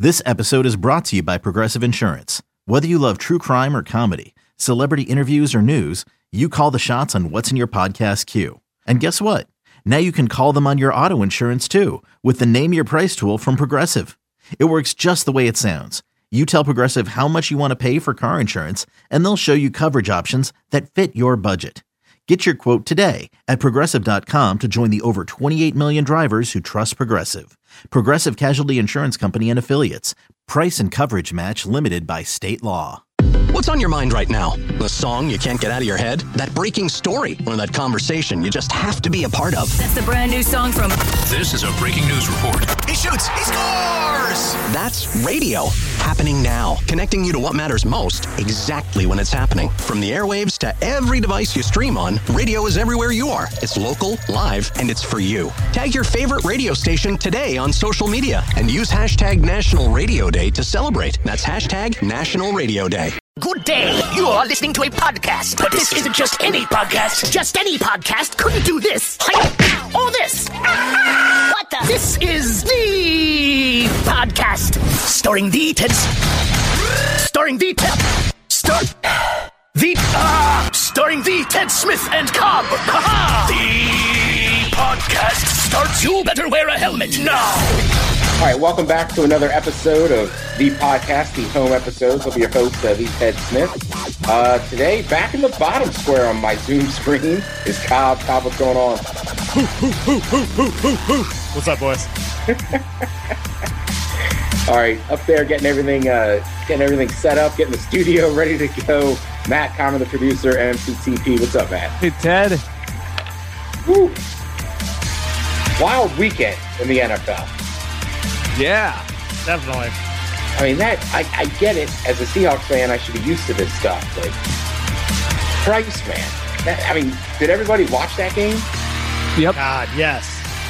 This episode is brought to you by Progressive Insurance. Whether you love true crime or comedy, celebrity interviews or news, you call the shots on what's in your podcast queue. And guess what? Now you can call them on your auto insurance too with the Name Your Price tool from Progressive. It works just the way it sounds. You tell Progressive how much you want to pay for car insurance, and they'll show you coverage options that fit your budget. Get your quote today at Progressive.com to join the over 28 million drivers who trust Progressive. Progressive Casualty Insurance Company and Affiliates. Price and coverage match limited by state law. What's on your mind right now? The song you can't get out of your head? That breaking story? Or that conversation you just have to be a part of? That's the brand new song from... This is a breaking news report. He shoots! He scores! That's radio. Happening now. Connecting you to what matters most exactly when it's happening. From the airwaves to every device you stream on, radio is everywhere you are. It's local, live, and it's for you. Tag your favorite radio station today on social media and use hashtag National Radio Day to celebrate. That's hashtag National Radio Day. Good day. You are listening to a podcast. But this isn't just any podcast. Just any podcast couldn't do this. Or this. What the? This is the podcast. Starring the Ted. Starring the Ted. Starring the Ted Smith and Cobb. The podcast starts. You better wear a helmet now. All right, welcome back to another episode of The Podcast, the home episodes. I'll be your host, the Ted Smith. Today, back in the bottom square on my Zoom screen is Cobb. Cobb, what's going on? What's up, boys? All right, up there, getting everything set up, getting the studio ready to go. Matt Conner, the producer, MCTP. What's up, Matt? Hey, Ted. Woo. Wild weekend in the NFL. Yeah, Definitely. I mean, I get it. As a Seahawks fan, I should be used to this stuff. But Christ, man. Did everybody watch that game? Yep. God, yes.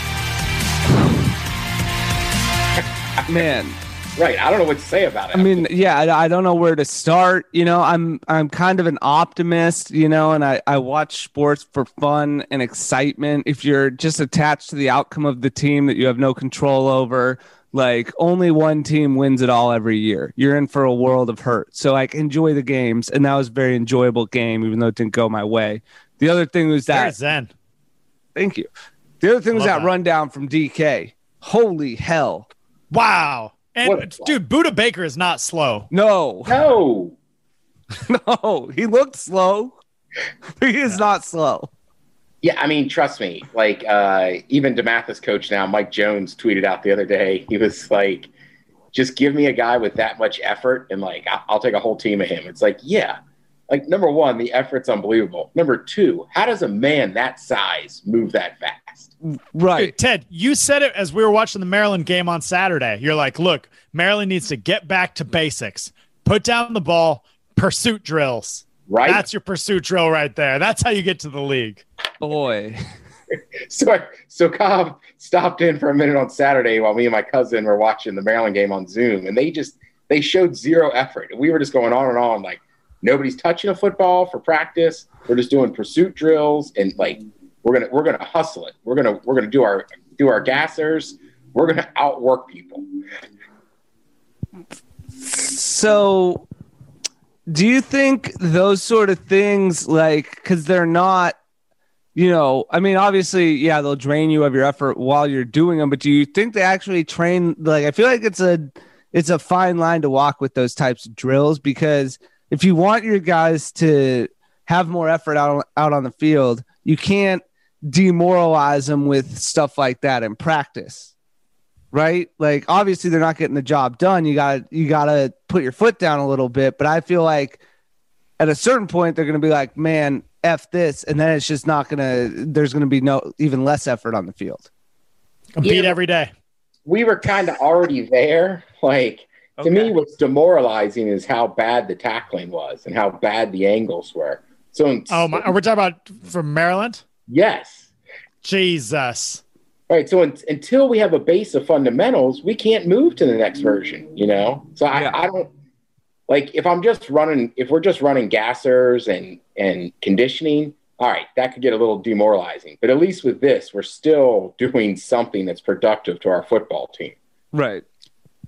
Man. Right. I don't know what to say about it. I mean, yeah, I don't know where to start. You know, I'm kind of an optimist, you know, and I watch sports for fun and excitement. If you're just attached to the outcome of the team that you have no control over, like only one team wins it all every year, you're in for a world of hurt. So like enjoy the games. And that was a very enjoyable game, even though it didn't go my way. The other thing was that Very zen. Thank you. The other thing was that rundown from DK. Holy hell. Wow. And dude, Buda Baker is not slow. No, he looked slow. He is not slow. Yeah, I mean, trust me. Like, even DeMatha's coach now, Mike Jones, tweeted out the other day. He was like, "Just give me a guy with that much effort, and like, I'll take a whole team of him." It's like, yeah. Like, number one, the effort's unbelievable. Number two, how does a man that size move that fast? Right. Dude, Ted, you said it as we were watching the Maryland game on Saturday. You're like, look, Maryland needs to get back to basics. Put down the ball, pursuit drills. Right. That's your pursuit drill right there. That's how you get to the league. Boy. So Cobb stopped in for a minute on Saturday while me and my cousin were watching the Maryland game on Zoom, and they showed zero effort. And we were just going on and on, like, nobody's touching a football for practice. We're just doing pursuit drills, and like we're gonna hustle it. We're gonna do our gassers. We're gonna outwork people. So, do you think those sort of things, like, because they're not, you know, I mean, obviously, yeah, they'll drain you of your effort while you're doing them, but do you think they actually train? Like, I feel like it's a fine line to walk with those types of drills, because if you want your guys to have more effort out on the field, you can't demoralize them with stuff like that in practice, right? Like, obviously they're not getting the job done. You gotta put your foot down a little bit, but I feel like at a certain point they're going to be like, man, F this. And then it's just there's going to be even less effort on the field. Compete every day. We were kind of already there. Like, to me, what's demoralizing is how bad the tackling was and how bad the angles were. So, we're talking about from Maryland? Yes. Jesus. Right. So until we have a base of fundamentals, we can't move to the next version, you know? So I don't like if we're just running gassers and conditioning, all right, that could get a little demoralizing. But at least with this, we're still doing something that's productive to our football team. Right.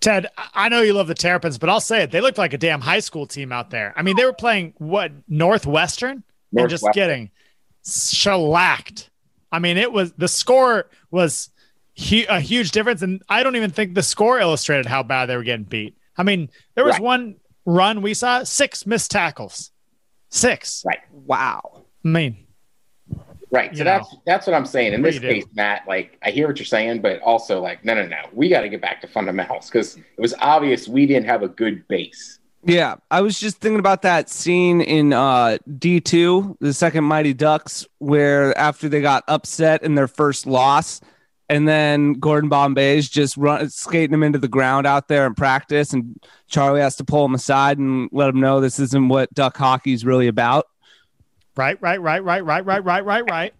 Ted, I know you love the Terrapins, but I'll say it. They looked like a damn high school team out there. I mean, they were playing Northwestern and just getting shellacked. I mean, the score was a huge difference, and I don't even think the score illustrated how bad they were getting beat. I mean, there was one run we saw, 6 missed tackles. 6. Right. Wow. I mean, right. So that's what I'm saying. In this case, Matt, like, I hear what you're saying, but also like, no. We got to get back to fundamentals because it was obvious we didn't have a good base. Yeah. I was just thinking about that scene in D2, the second Mighty Ducks, where after they got upset in their first loss, and then Gordon Bombay's just skating him into the ground out there in practice, and Charlie has to pull him aside and let him know this isn't what Duck hockey is really about. Right. Right.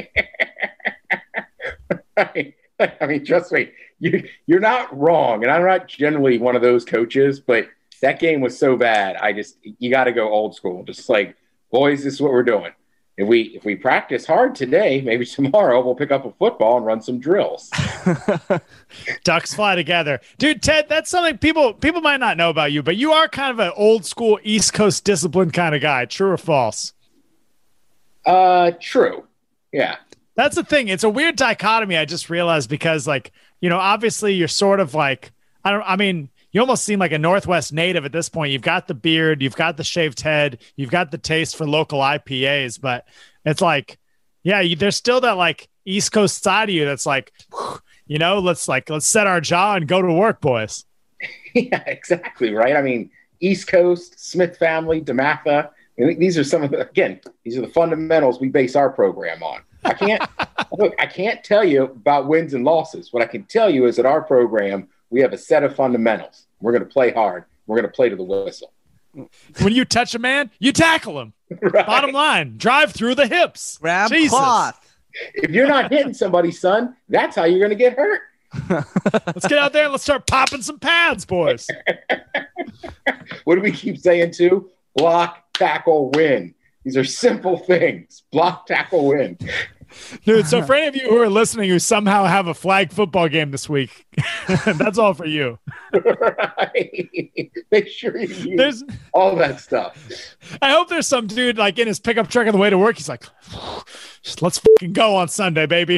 I mean, trust me, you're not wrong. And I'm not generally one of those coaches, but that game was so bad. You got to go old school. Just like, boys, this is what we're doing. If we practice hard today, maybe tomorrow we'll pick up a football and run some drills. Ducks fly together. Dude, Ted, that's something people might not know about you, but you are kind of an old school East Coast discipline kind of guy. True or false? True. Yeah. That's the thing. It's a weird dichotomy. I just realized because, like, you know, obviously you're sort of like, you almost seem like a Northwest native at this point. You've got the beard, you've got the shaved head, you've got the taste for local IPAs, but it's like, yeah, there's still that like East Coast side of you that's like, you know, let's set our jaw and go to work, boys. Yeah, exactly. Right. I mean, East Coast, Smith family, DeMatha. These are these are the fundamentals we base our program on. I can't tell you about wins and losses. What I can tell you is that our program, we have a set of fundamentals. We're going to play hard. We're going to play to the whistle. When you touch a man, you tackle him. Right. Bottom line, drive through the hips. Grab cloth. If you're not hitting somebody, son, that's how you're going to get hurt. Let's get out there and let's start popping some pads, boys. What do we keep saying too? Block, tackle, win. These are simple things. Block, tackle, win. Dude, so for any of you who are listening who somehow have a flag football game this week, that's all for you. Right. Make sure you use all that stuff. I hope there's some dude like in his pickup truck on the way to work. He's like, let's fucking go on Sunday, baby.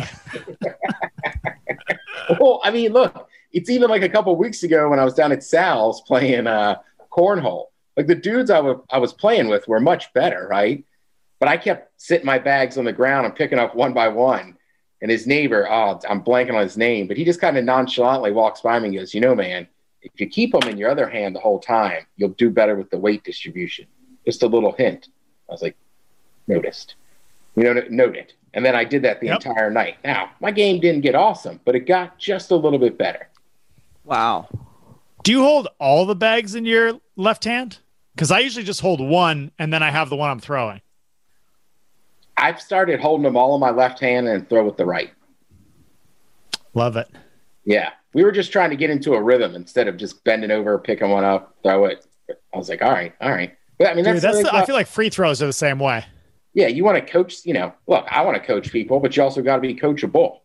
Well, I mean, look, it's even like a couple of weeks ago when I was down at Sal's playing cornhole. Like the dudes I was playing with were much better, right? But I kept sitting my bags on the ground and picking up one by one. And his neighbor, I'm blanking on his name, but he just kind of nonchalantly walks by me and goes, you know, man, if you keep them in your other hand the whole time, you'll do better with the weight distribution. Just a little hint. I was like, noted. And then I did that the entire night. Now, my game didn't get awesome, but it got just a little bit better. Wow. Do you hold all the bags in your left hand? Because I usually just hold one, and then I have the one I'm throwing. I've started holding them all in my left hand and throw with the right. Love it. Yeah. We were just trying to get into a rhythm instead of just bending over, picking one up, throw it. I was like, all right. But I mean, I feel like free throws are the same way. Yeah, you want to coach, look, I want to coach people, but you also got to be coachable.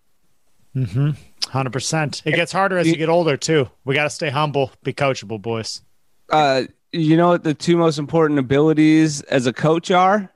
100%. It gets harder as you get older, too. We got to stay humble, be coachable, boys. You know what the two most important abilities as a coach are?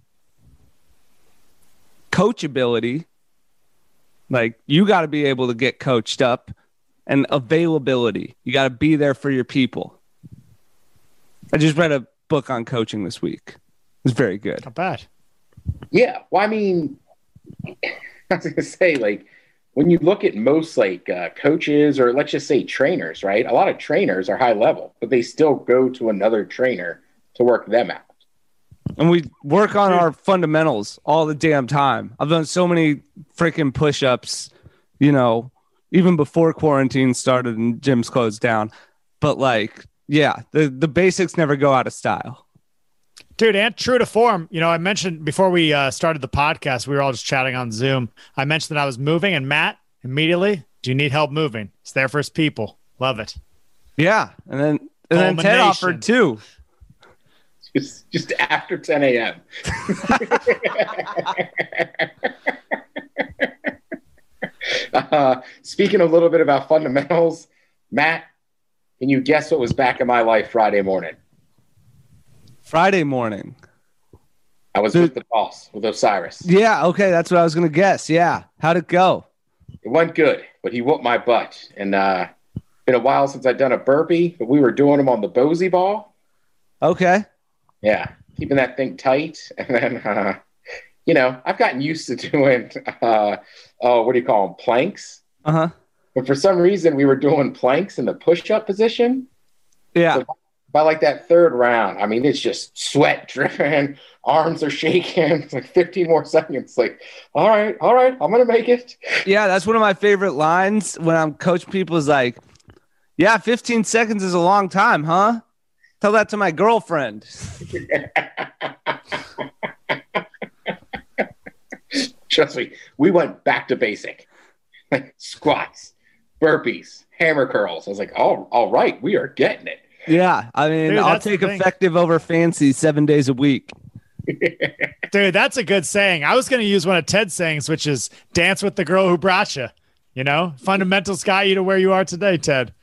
Coachability. Like, you got to be able to get coached up, and availability. You got to be there for your people. I just read a book on coaching this week. It was very good. Not bad. Yeah. Well, I mean, I was going to say, like, when you look at most, like, coaches or let's just say trainers, right? A lot of trainers are high level, but they still go to another trainer to work them out. And we work on our fundamentals all the damn time. I've done so many freaking push-ups, even before quarantine started and gyms closed down. But, like, yeah, the basics never go out of style. Dude, and true to form, I mentioned before we started the podcast, we were all just chatting on Zoom. I mentioned that I was moving, and Matt, immediately, do you need help moving? It's there for his people. Love it. Yeah, and then Ted offered too. Just after 10 a.m. Speaking a little bit about fundamentals, Matt, Can you guess what was back in my life Friday morning? Friday morning. I was with the boss, with Osiris. Yeah, okay, that's what I was gonna guess. Yeah, how'd it go? It went good, but he whooped my butt. And been a while since I'd done a burpee, but we were doing them on the Bosey ball. Okay. Yeah, keeping that thing tight. And then, I've gotten used to doing, what do you call them, planks? Uh-huh. But for some reason, we were doing planks in the push-up position. Yeah. So by like that third round, I mean, it's just sweat dripping, arms are shaking. It's like 15 more seconds. Like, all right, I'm going to make it. Yeah, that's one of my favorite lines when I'm coaching people is like, yeah, 15 seconds is a long time, huh? Tell that to my girlfriend. Trust me, we went back to basic. Like squats, burpees, hammer curls. I was like, oh, all right, we are getting it. Yeah, I mean, Dude, I'll take effective over fancy 7 days a week. Dude, that's a good saying. I was going to use one of Ted's sayings, which is dance with the girl who brought you. Fundamentals got you to where you are today, Ted.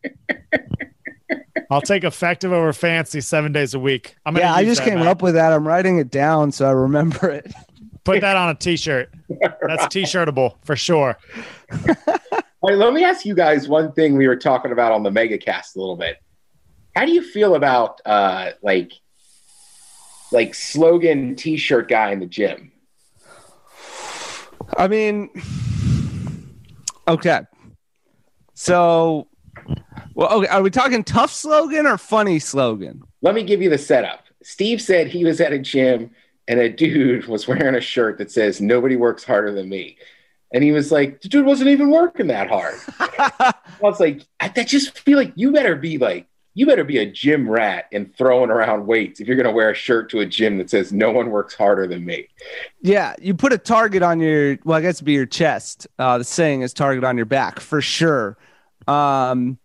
I'll take effective over fancy 7 days a week. I just came up with that. I'm writing it down so I remember it. Put that on a t-shirt. That's t-shirtable for sure. All right, let me ask you guys one thing we were talking about on the MegaCast a little bit. How do you feel about like slogan t-shirt guy in the gym? I mean, okay. So, okay, are we talking tough slogan or funny slogan? Let me give you the setup. Steve said he was at a gym and a dude was wearing a shirt that says, "Nobody works harder than me." And he was like, the dude wasn't even working that hard. I was like, I just feel like you better be a gym rat and throwing around weights if you're going to wear a shirt to a gym that says no one works harder than me. Yeah, you put a target on I guess it'd be your chest. The saying is target on your back for sure. And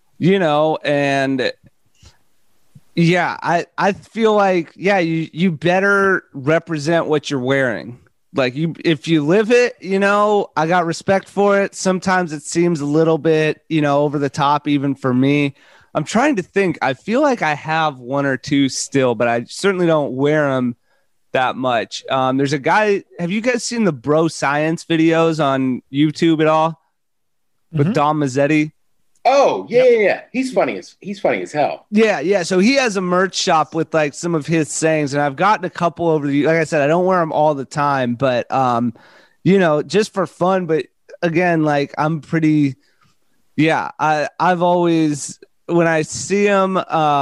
yeah, I feel like, yeah, you better represent what you're wearing. Like if you live it, I got respect for it. Sometimes it seems a little bit, over the top, even for me. I'm trying to think. I feel like I have one or two still, but I certainly don't wear them that much. There's a guy. Have you guys seen the Bro Science videos on YouTube at all? With Dom Mazzetti? Oh, yeah. He's funny as hell. Yeah. So he has a merch shop with like some of his sayings, and I've gotten a couple over the. Like I said, I don't wear them all the time, but just for fun. But again, like I'm pretty. Yeah, I've always when I see them,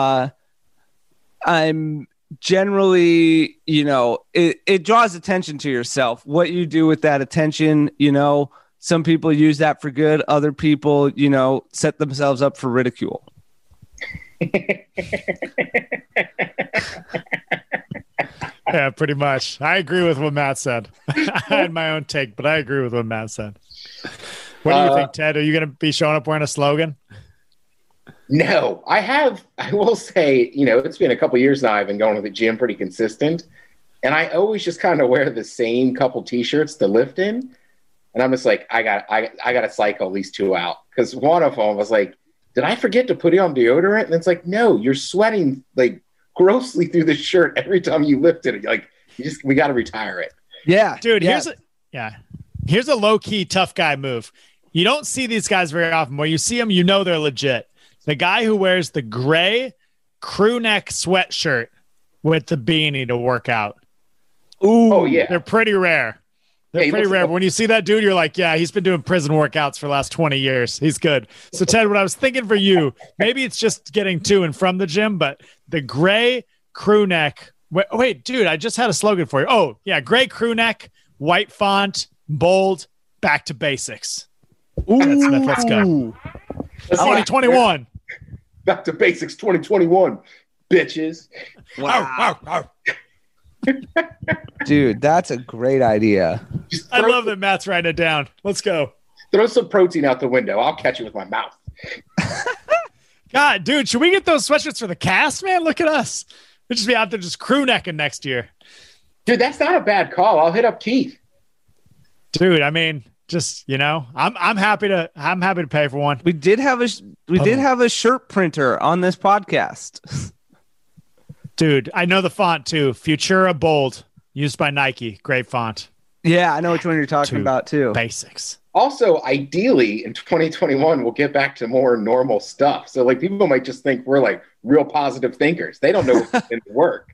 I'm generally, it draws attention to yourself. What you do with that attention, Some people use that for good. Other people, set themselves up for ridicule. Yeah, pretty much. I agree with what Matt said. I had my own take, but I agree with what Matt said. What do you think, Ted? Are you going to be showing up wearing a slogan? No, I will say, it's been a couple years now. I've been going to the gym pretty consistent. And I always just kind of wear the same couple T-shirts to lift in. And I'm just like, I got to cycle at least 2 out. Because one of them was like, did I forget to put it on deodorant? And it's like, no, you're sweating like grossly through the shirt every time you lift it. Like, we got to retire it. Yeah. Dude, yeah. Here's a low-key tough guy move. You don't see these guys very often. When you see them, they're legit. The guy who wears the gray crew neck sweatshirt with the beanie to work out. Ooh, oh, yeah. They're pretty rare. They're pretty rare. But when you see that dude, you're like, yeah, he's been doing prison workouts for the last 20 years. He's good. So, Ted, what I was thinking for you, maybe it's just getting to and from the gym, but the gray crew neck. Wait, dude, I just had a slogan for you. Oh, yeah, gray crew neck, white font, bold, back to basics. Ooh. Smith, let's go. 2021. Back to basics 2021, bitches. Wow. Dude, that's a great idea. I love that Matt's writing it down. Let's go. Throw some protein out the window. I'll catch it with my mouth. God, dude, should we get those sweatshirts for the cast, man? Look at us. We'll just be out there just crew necking next year. Dude, that's not a bad call. I'll hit up Keith. Dude, I mean, just, I'm happy to pay for one. We did have We did have a shirt printer on this podcast. Dude, I know the font too. Futura Bold, used by Nike. Great font. Yeah, I know which one you're talking about too. Basics. Also, ideally, in 2021, we'll get back to more normal stuff. So, like, people might just think we're like real positive thinkers. They don't know what's in the work.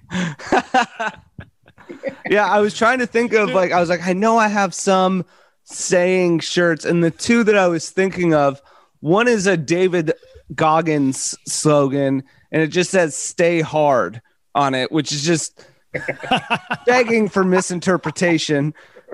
Yeah, I was trying to think of like, I was like, I know I have some saying shirts, and the two that I was thinking of, one is a David Goggins slogan, and it just says "Stay hard" on it, which is just begging for misinterpretation.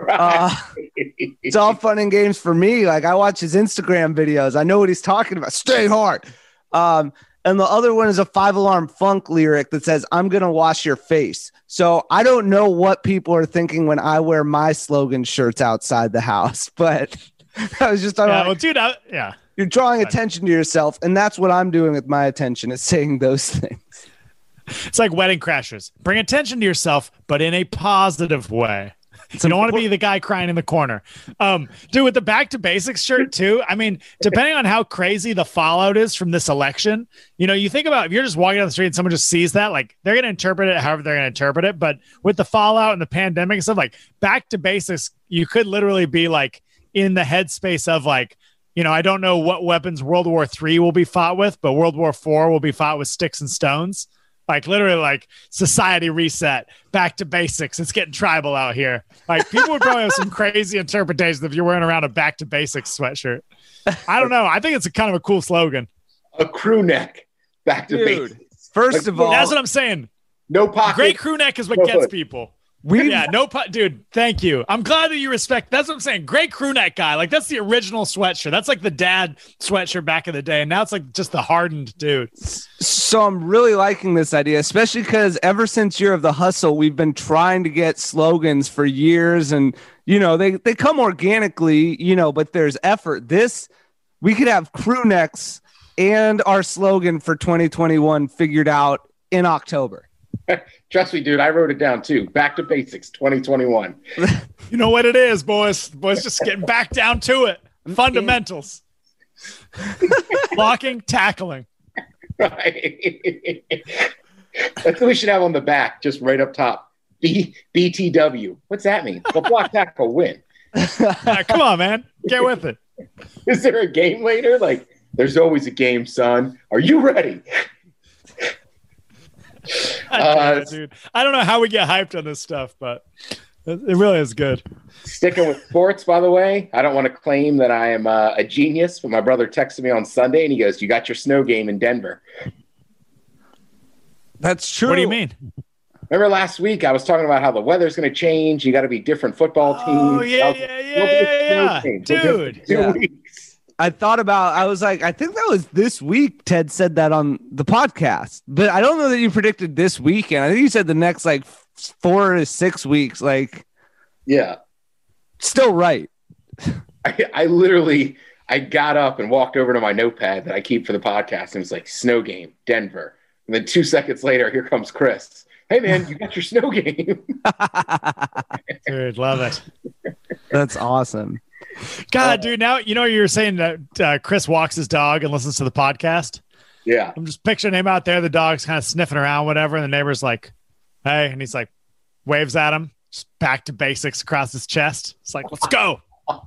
It's all fun and games for me. Like, I watch his Instagram videos. I know what he's talking about. Stay hard. And the other one is a 5 Alarm Funk lyric that says, "I'm going to wash your face." So I don't know what people are thinking when I wear my slogan shirts outside the house, but I was just you're drawing attention to yourself. And that's what I'm doing with my attention, is saying those things. It's like Wedding Crashers. Bring attention to yourself, but in a positive way. You don't want to be the guy crying in the corner. Dude, with the Back to Basics shirt too, I mean, depending on how crazy the fallout is from this election, you know, you think about if you're just walking down the street and someone just sees that, like, they're going to interpret it however they're going to interpret it. But with the fallout and the pandemic and stuff, like, Back to Basics, you could literally be like in the headspace of like, you know, I don't know what weapons World War III will be fought with, but World War IV will be fought with sticks and stones. Like, literally, like, society reset, back to basics. It's getting tribal out here. Like, people would probably have some crazy interpretations if you're wearing around a back to basics sweatshirt. I don't know. I think it's a kind of a cool slogan. A crew neck, back to basics. First of all, that's what I'm saying. No pocket. Great crew neck is what gets people. Dude, thank you. I'm glad that you respect. That's what I'm saying. Great crew neck guy. Like, that's the original sweatshirt. That's like the dad sweatshirt back in the day. And now it's like just the hardened dude. So I'm really liking this idea, especially because ever since Year of the Hustle, we've been trying to get slogans for years. And, you know, they come organically, you know, but there's effort. We could have crew necks and our slogan for 2021 figured out in October. Trust me, dude, I wrote it down too. Back to basics 2021. You know what it is, boys. Boys, just getting back down to it. Fundamentals. Blocking, tackling. Right. That's what we should have on the back, just right up top. BTW. What's that mean? Well, block, tackle, win. Come on, man. Get with it. Is there a game later? Like, there's always a game, son. Are you ready? Dude, I don't know how we get hyped on this stuff, but it really is good. Sticking with sports, by the way, I don't want to claim that I am a genius, but my brother texted me on Sunday and he goes, "You got your snow game in Denver." That's true. What do you mean? Remember last week I was talking about how the weather's going to change. You got to be different football teams. Oh, yeah. Dude. 2 weeks. I thought about, I was like, I think that was this week Ted said that on the podcast, but I don't know that you predicted this weekend. I think you said the next like 4 to 6 weeks. Like, yeah, still right. I literally got up and walked over to my notepad that I keep for the podcast and it was like, snow game, Denver. And then 2 seconds later, here comes Chris. "Hey man, you got your snow game." Dude, love it. That's awesome. God, dude, now you know you were saying that Chris walks his dog and listens to the podcast. Yeah. I'm just picturing him out there. The dog's kind of sniffing around, whatever. And the neighbor's like, "Hey," and he's like, waves at him, just back to basics across his chest. It's like, "Let's go."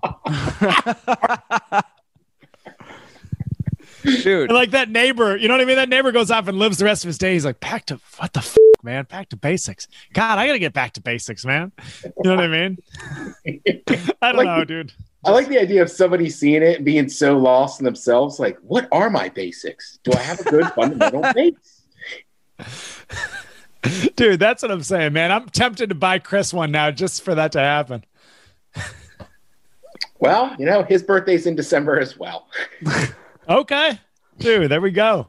Dude. And like that neighbor, you know what I mean? That neighbor goes off and lives the rest of his day. He's like, "Back to what the man? Back to basics. God, I got to get back to basics, man." You know what I mean? I don't know, dude. I like the idea of somebody seeing it and being so lost in themselves. Like, what are my basics? Do I have a good fundamental base? Dude, that's what I'm saying, man. I'm tempted to buy Chris one now just for that to happen. Well, you know, his birthday's in December as well. Okay. Dude, there we go.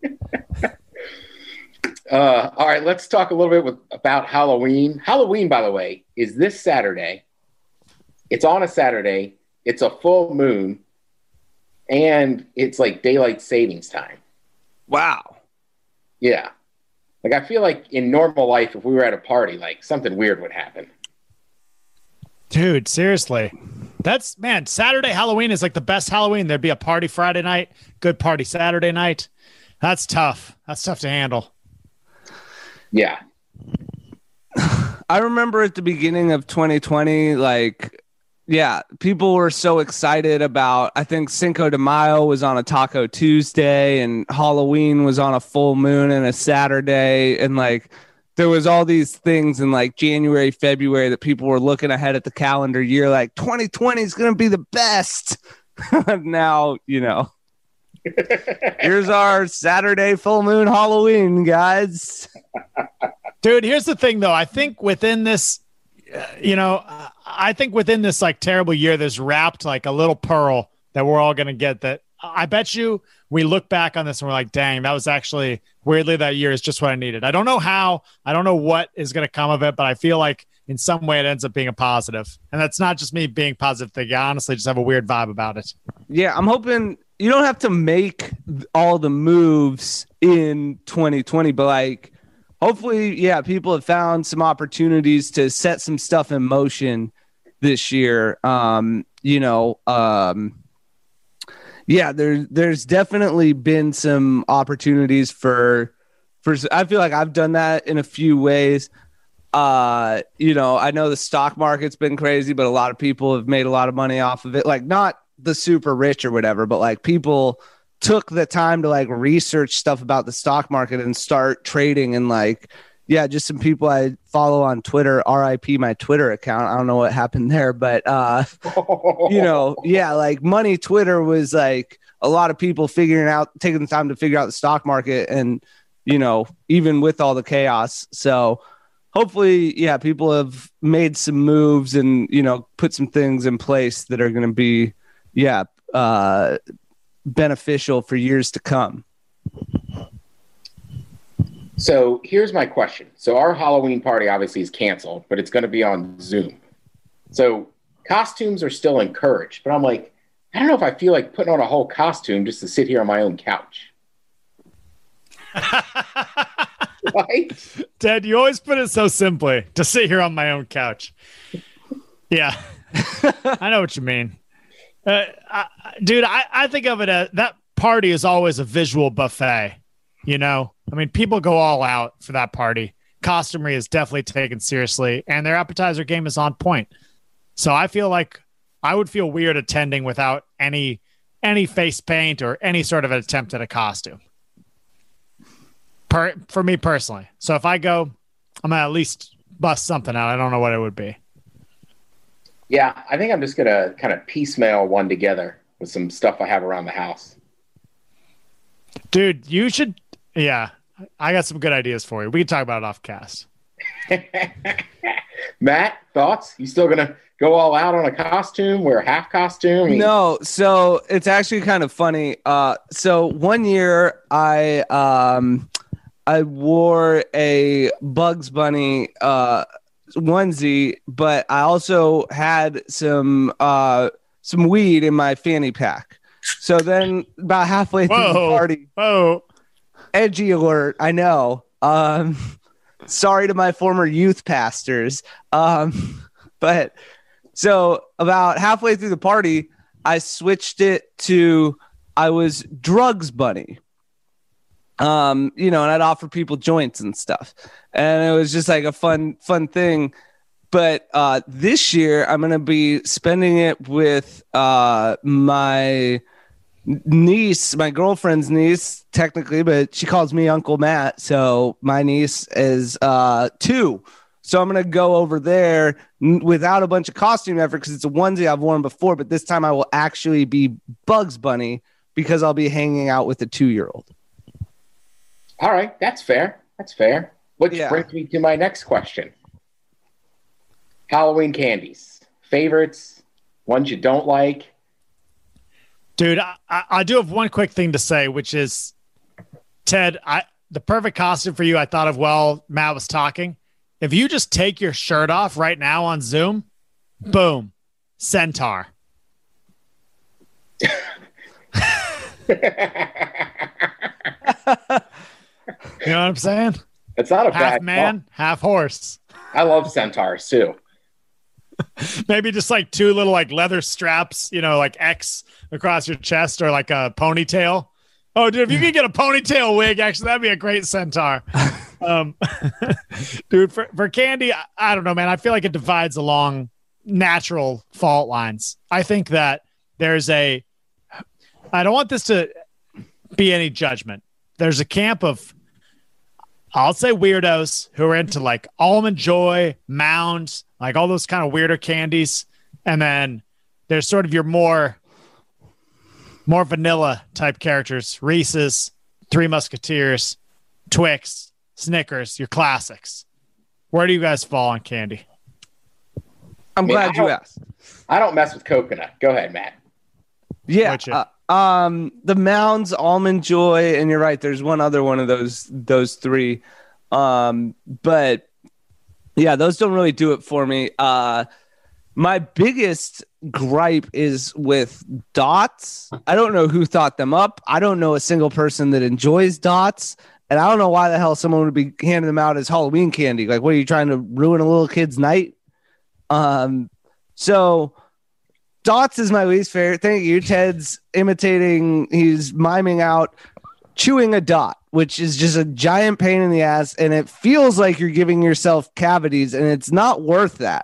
All right, let's talk a little bit about Halloween. Halloween, by the way, is this Saturday. It's on a Saturday. It's a full moon. And it's like daylight savings time. Wow. Yeah. Like, I feel like in normal life, if we were at a party, like something weird would happen. Dude, seriously. Saturday Halloween is like the best Halloween. There'd be a party Friday night, good party Saturday night. That's tough. That's tough to handle. Yeah. I remember at the beginning of 2020, people were so excited about, I think Cinco de Mayo was on a Taco Tuesday and Halloween was on a full moon and a Saturday. And there was all these things in January, February that people were looking ahead at the calendar year, 2020 is going to be the best. Now, here's our Saturday full moon Halloween, guys. Dude, here's the thing, though. I think within this, terrible year, there's wrapped a little pearl that we're all going to get that I bet you we look back on this and we're like, dang, that was actually weirdly that year is just what I needed. I don't know how, I don't know what is going to come of it, but I feel like in some way it ends up being a positive. And that's not just me being positive thing. I honestly just have a weird vibe about it. Yeah, I'm hoping you don't have to make all the moves in 2020, but hopefully, people have found some opportunities to set some stuff in motion this year. There's definitely been some opportunities for I feel like I've done that in a few ways. I know the stock market's been crazy, but a lot of people have made a lot of money off of it. Not the super rich or whatever, but people took the time to research stuff about the stock market and start trading. And just some people I follow on Twitter, RIP my Twitter account. I don't know what happened there, but money Twitter was a lot of people taking the time to figure out the stock market and, even with all the chaos. So hopefully, people have made some moves and, put some things in place that are going to be, beneficial for years to come. So here's my question. So our Halloween party obviously is canceled, but it's going to be on Zoom. So costumes are still encouraged, but I'm I don't know if I feel like putting on a whole costume just to sit here on my own couch. Right? Ted, you always put it so simply, to sit here on my own couch. Yeah. I know what you mean. Dude, I think of it as that party is always a visual buffet. People go all out for that party. Costumery is definitely taken seriously, and their appetizer game is on point. So I feel like I would feel weird attending without any face paint or any sort of an attempt at a costume. For me personally. So if I go, I'm going to at least bust something out. I don't know what it would be. Yeah, I think I'm just going to kind of piecemeal one together with some stuff I have around the house. Dude, you should. Yeah, I got some good ideas for you. We can talk about it off cast. Matt, thoughts? You still going to go all out on a costume, wear a half costume? No, so it's actually kind of funny. So one year I wore a Bugs Bunny onesie, but I also had some weed in my fanny pack. So then about halfway through the party, edgy alert, I know. Sorry to my former youth pastors. But so about halfway through the party, I switched it to I was Drugs Bunny. And I'd offer people joints and stuff. And it was just a fun thing. But this year I'm going to be spending it with my niece, my girlfriend's niece, technically, but she calls me Uncle Matt. So my niece is 2. So I'm going to go over there without a bunch of costume effort because it's a onesie I've worn before. But this time I will actually be Bugs Bunny because I'll be hanging out with a 2-year-old. All right. That's fair. Which brings me to my next question. Halloween candies. Favorites? Ones you don't like? Dude, I do have one quick thing to say, which is, Ted, the perfect costume for you I thought of while Matt was talking. If you just take your shirt off right now on Zoom, boom, Centaur. You know what I'm saying? It's not a half bad man, half horse. I love centaurs too. Maybe just like two little like leather straps, like X across your chest, or like a ponytail. Oh, dude, if you could get a ponytail wig, actually, that'd be a great centaur. Dude, for candy, I don't know, man. I feel like it divides along natural fault lines. I think that I don't want this to be any judgment. There's a camp of, I'll say, weirdos who are into like Almond Joy, Mounds, like all those kind of weirder candies. And then there's sort of your more vanilla type characters, Reese's, Three Musketeers, Twix, Snickers, your classics. Where do you guys fall on candy? I'm glad you asked. I don't mess with coconut. Go ahead, Matt. Yeah. The Mounds, Almond Joy, and you're right. There's one other one of those three. But yeah, those don't really do it for me. My biggest gripe is with dots. I don't know who thought them up. I don't know a single person that enjoys dots. And I don't know why the hell someone would be handing them out as Halloween candy. Like, what are you trying to ruin a little kid's night? So dots is my least favorite. Thank you. Ted's he's miming out chewing a dot, which is just a giant pain in the ass. And it feels like you're giving yourself cavities, and it's not worth that.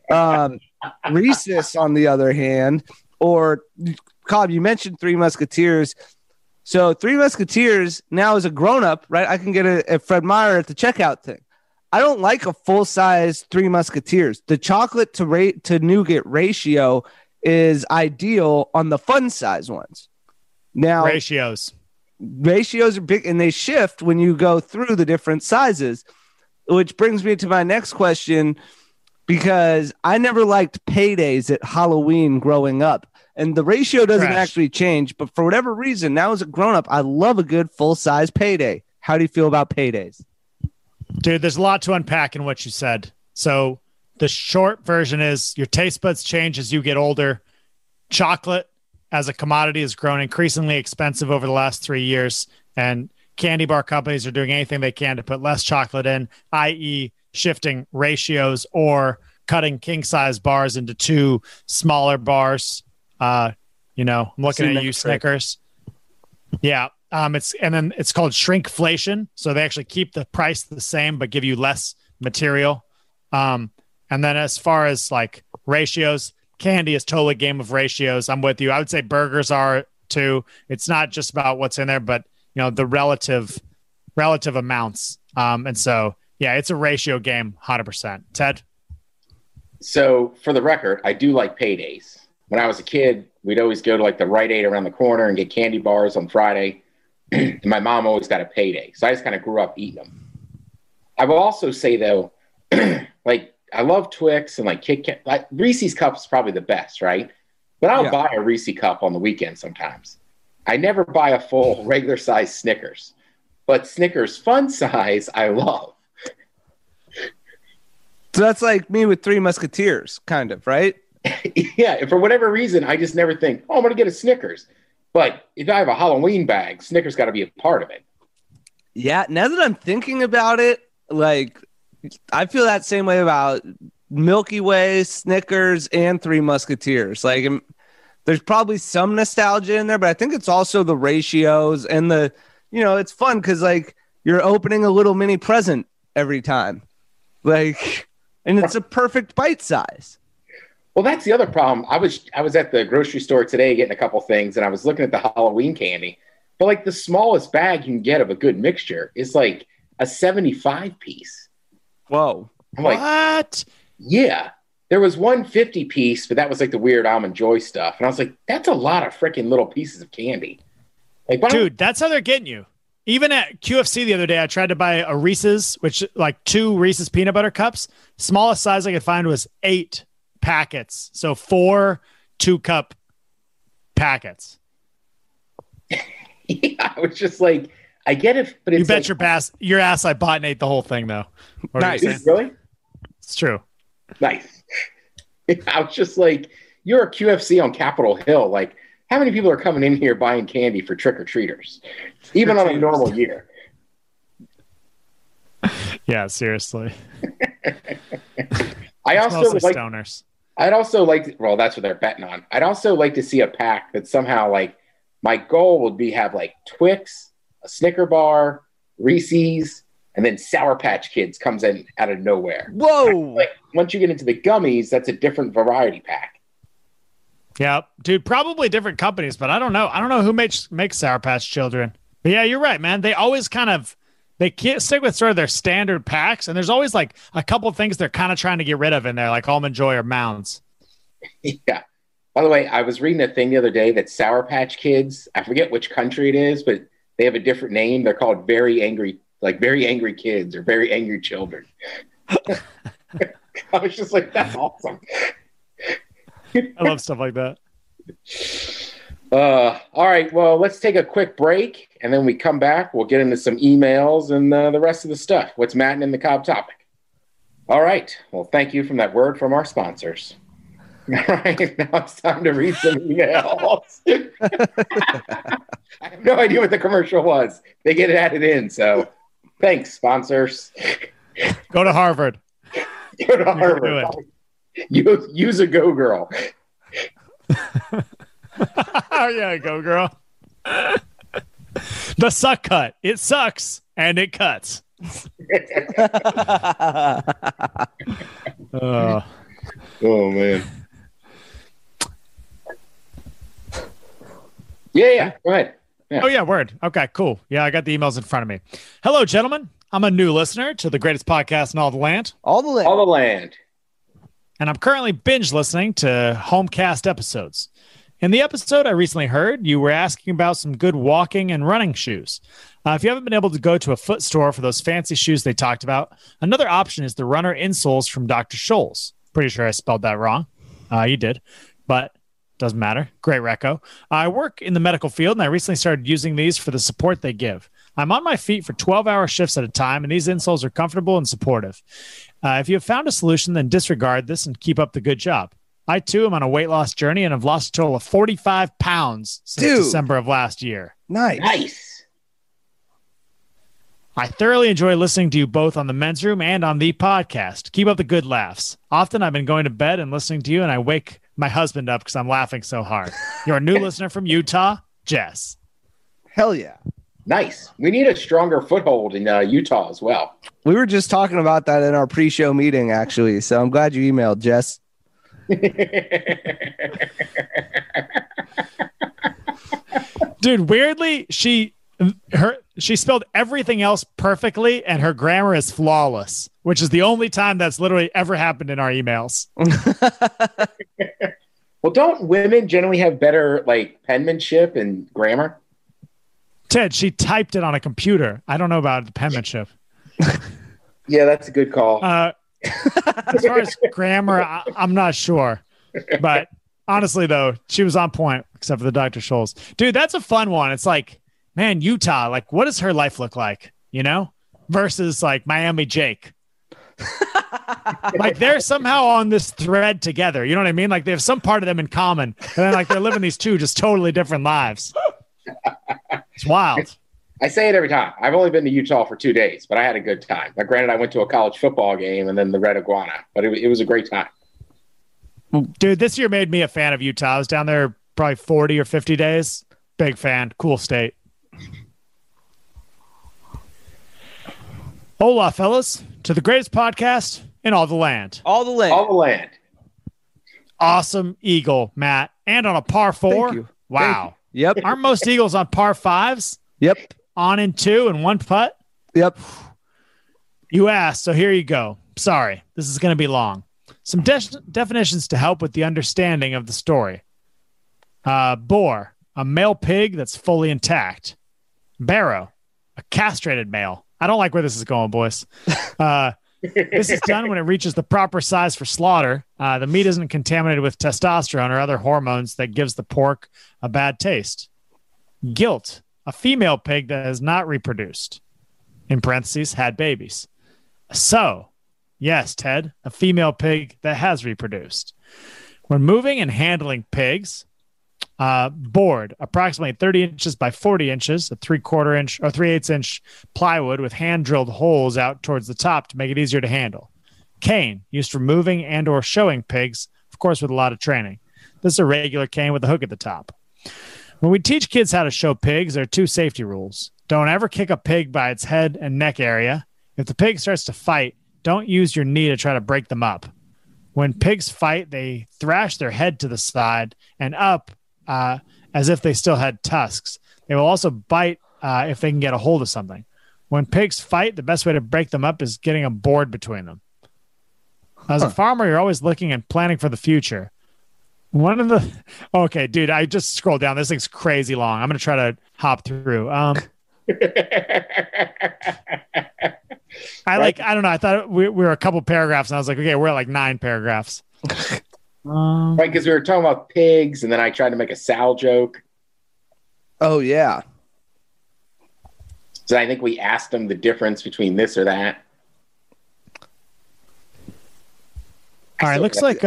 Reese's, on the other hand, or Cobb, you mentioned Three Musketeers. So Three Musketeers now as a grown-up, right? I can get a Fred Meyer at the checkout thing. I don't like a full-size Three Musketeers. The chocolate to nougat ratio is ideal on the fun-size ones. Now ratios are big, and they shift when you go through the different sizes, which brings me to my next question, because I never liked paydays at Halloween growing up. And the ratio doesn't actually change, but for whatever reason, now as a grown-up, I love a good full-size payday. How do you feel about paydays? Dude, there's a lot to unpack in what you said. So the short version is your taste buds change as you get older. Chocolate as a commodity has grown increasingly expensive over the last 3 years, and candy bar companies are doing anything they can to put less chocolate in, i.e. shifting ratios or cutting king-size bars into two smaller bars. I'm looking at you, Snickers. Yeah. It's called shrinkflation. So they actually keep the price the same, but give you less material. And then as far as like ratios, candy is totally a game of ratios. I'm with you. I would say burgers are too. It's not just about what's in there, but the relative amounts. And so, yeah, it's a ratio game, 100%. Ted? So for the record, I do like paydays. When I was a kid, we'd always go to like the Rite Aid around the corner and get candy bars on Friday. And my mom always got a payday. So I just kind of grew up eating them. I will also say, though, like I love Twix and like Kit Kat. Like, Reese's Cup is probably the best, right? But I'll buy a Reese's Cup on the weekend sometimes. I never buy a full regular size Snickers. But Snickers fun size, I love. So that's like me with Three Musketeers, kind of, right? Yeah, and for whatever reason, I just never think, I'm going to get a Snickers. But if I have a Halloween bag, Snickers got to be a part of it. Yeah, now that I'm thinking about it, like, I feel that same way about Milky Way, Snickers, and Three Musketeers. Like, there's probably some nostalgia in there, but I think it's also the ratios and it's fun because, like, you're opening a little mini present every time. Like, and it's a perfect bite size. Well, that's the other problem. I was at the grocery store today getting a couple things, and I was looking at the Halloween candy. But like the smallest bag you can get of a good mixture is like a 75 piece. Whoa! I'm like, what? Yeah, there was one 50 piece, but that was like the weird Almond Joy stuff, and I was like, that's a lot of freaking little pieces of candy. Like, dude, that's how they're getting you. Even at QFC the other day, I tried to buy a Reese's, which like 2 Reese's peanut butter cups. Smallest size I could find was 8 packets. So 4 2-cup packets. Yeah, I was just like, I get it, but it's you bet like, your ass I bought and ate the whole thing though. Nice. Really? It's true. Nice. I was just like, you're a QFC on Capitol Hill. Like, how many people are coming in here buying candy for trick-or-treaters? Even on a normal year. Yeah, seriously. I also would like, stoners. I'd also like, well, that's what they're betting on. I'd also like to see a pack that somehow, like, my goal would be have like Twix, a Snicker bar, Reese's, and then Sour Patch Kids comes in out of nowhere. Whoa! Like, once you get into the gummies, that's a different variety pack. Yeah, dude, probably different companies, but I don't know. I don't know who makes Sour Patch Children. But yeah, you're right, man. They always they can't stick with sort of their standard packs, and there's always like a couple of things they're kind of trying to get rid of in there, like Almond Joy or Mounds. Yeah. By the way, I was reading a thing the other day that Sour Patch Kids, I forget which country it is, but they have a different name. They're called very angry kids or very angry children. I was just like, that's awesome. I love stuff like that. All right. Well, let's take a quick break, and then we come back. We'll get into some emails and the rest of the stuff. What's Matt in the Cobb topic? All right. Well, thank you from that word from our sponsors. All right. Now it's time to read some emails. I have no idea what the commercial was. They get it added in. So thanks, sponsors. Go to Harvard. Go to Harvard. Use a Go Girl. Oh, yeah, Go Girl. The suck cut. It sucks and it cuts. Oh, man. Yeah. Go ahead. Yeah. Oh, yeah, word. Okay, cool. Yeah, I got the emails in front of me. Hello, gentlemen. I'm a new listener to the greatest podcast in all the land. All the land. And I'm currently binge listening to Homecast episodes. In the episode I recently heard, you were asking about some good walking and running shoes. If you haven't been able to go to a foot store for those fancy shoes they talked about, another option is the runner insoles from Dr. Scholl's. Pretty sure I spelled that wrong. You did, but doesn't matter. Great reco. I work in the medical field, and I recently started using these for the support they give. I'm on my feet for 12-hour shifts at a time, and these insoles are comfortable and supportive. If you have found a solution, then disregard this and keep up the good job. I, too, am on a weight loss journey and have lost a total of 45 pounds since December of last year. Nice. I thoroughly enjoy listening to you both on the men's room and on the podcast. Keep up the good laughs. Often I've been going to bed and listening to you, and I wake my husband up because I'm laughing so hard. You're a new listener from Utah, Jess. Hell yeah. Nice. We need a stronger foothold in Utah as well. We were just talking about that in our pre-show meeting, actually. So I'm glad you emailed, Jess. Dude, weirdly, she spelled everything else perfectly, and her grammar is flawless, which is the only time that's literally ever happened in our emails. Well, don't women generally have better like penmanship and grammar? Ted, she typed it on a computer. I don't know about the penmanship. Yeah, that's a good call. As far as grammar, I'm not sure. But honestly, though, she was on point, except for the Dr. Scholl's. Dude, that's a fun one. It's like, man, Utah, like, what does her life look like, you know? Versus, like, Miami Jake. Like, they're somehow on this thread together. You know what I mean? Like, they have some part of them in common. And then, like, they're living these two just totally different lives. It's wild. I say it every time. I've only been to Utah for 2 days, but I had a good time. Now, granted, I went to a college football game and then the Red Iguana, but it was a great time. Dude, this year made me a fan of Utah. I was down there probably 40 or 50 days. Big fan. Cool state. Hola, fellas, to the greatest podcast in all the land. All the land. All the land. Awesome eagle, Matt. And on a par 4. Thank you. Wow. Yep. Aren't most eagles on par 5s? Yep. On in 2 and 1 putt? Yep. You asked, so here you go. Sorry, this is going to be long. Some definitions to help with the understanding of the story. Boar, a male pig that's fully intact. Barrow, a castrated male. I don't like where this is going, boys. This is done when it reaches the proper size for slaughter. The meat isn't contaminated with testosterone or other hormones that gives the pork a bad taste. Gilt, a female pig that has not reproduced. In parentheses, had babies. So, yes, Ted, a female pig that has reproduced. When moving and handling pigs, board, approximately 30 inches by 40 inches, a 3/4 inch or 3/8 inch plywood with hand drilled holes out towards the top to make it easier to handle. Cane, used for moving and or showing pigs, of course with a lot of training. This is a regular cane with a hook at the top. When we teach kids how to show pigs, there are 2 safety rules. Don't ever kick a pig by its head and neck area. If the pig starts to fight, don't use your knee to try to break them up. When pigs fight, they thrash their head to the side and up as if they still had tusks. They will also bite if they can get a hold of something. When pigs fight, the best way to break them up is getting a board between them. As a farmer, you're always looking and planning for the future. Okay, dude, I just scrolled down. This thing's crazy long. I'm going to try to hop through. I don't know. I thought we were a couple paragraphs and I was like, okay, we're at like 9 paragraphs. Right. Because we were talking about pigs and then I tried to make a Sal joke. Oh, yeah. So I think we asked him the difference between this or that. All right. Looks like,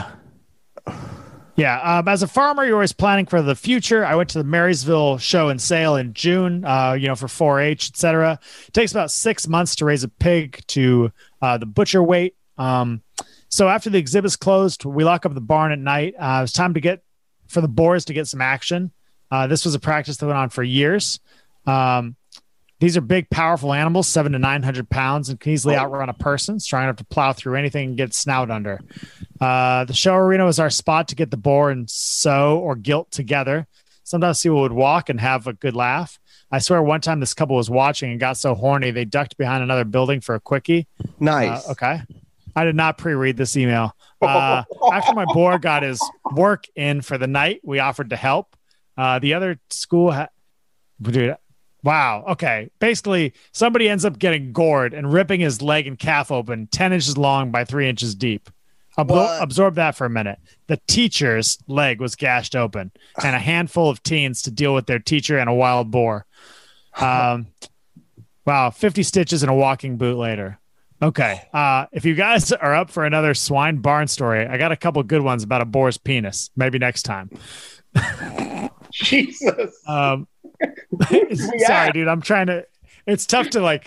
as a farmer, you're always planning for the future. I went to the Marysville Show and Sale in June, for 4-H, etc. It takes about 6 months to raise a pig to the butcher weight. So after the exhibit's closed, we lock up the barn at night. It was time for the boars to get some action. This was a practice that went on for years. These are big, powerful animals, 700 to 900 pounds, and can easily outrun a person, strong enough to plow through anything and get snout under. The show arena was our spot to get the boar and sow or gilt together. Sometimes people would walk and have a good laugh. I swear one time this couple was watching and got so horny they ducked behind another building for a quickie. Nice. Okay. I did not pre-read this email. After my boar got his work in for the night, we offered to help. The other school dude. Wow. Okay. Basically, somebody ends up getting gored and ripping his leg and calf open 10 inches long by 3 inches deep. Absorb that for a minute. The teacher's leg was gashed open and a handful of teens to deal with their teacher and a wild boar. Wow. 50 stitches and a walking boot later. Okay. If you guys are up for another swine barn story, I got a couple good ones about a boar's penis. Maybe next time. Jesus. Sorry, dude. I'm trying to. It's tough to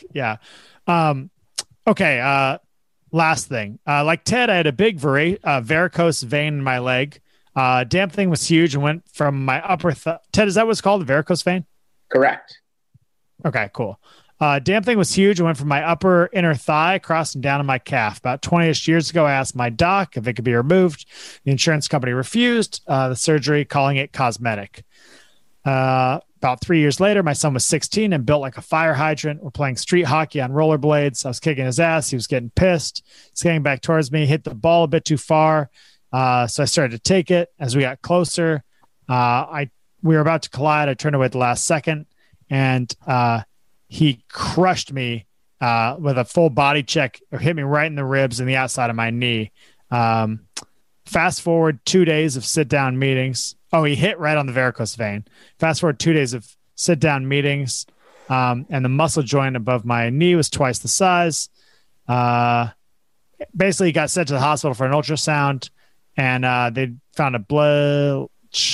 Okay. Last thing. Like Ted, I had a big varicose vein in my leg. Damn thing was huge and went from my upper. Ted, is that what's called? A varicose vein? Correct. Okay, cool. Damn thing was huge and went from my upper inner thigh across and down to my calf. About 20-ish years ago, I asked my doc if it could be removed. The insurance company refused the surgery, calling it cosmetic. About 3 years later, my son was 16 and built like a fire hydrant. We're playing street hockey on rollerblades. I was kicking his ass. He was getting pissed. He's getting back towards me, hit the ball a bit too far. So I started to take it. As we got closer, we were about to collide. I turned away at the last second, and he crushed me with a full body check, or hit me right in the ribs and the outside of my knee. Fast forward 2 days of sit-down meetings. Oh, he hit right on the varicose vein. Fast forward 2 days of sit-down meetings, and the muscle joint above my knee was twice the size. Basically, he got sent to the hospital for an ultrasound, and they found a blood.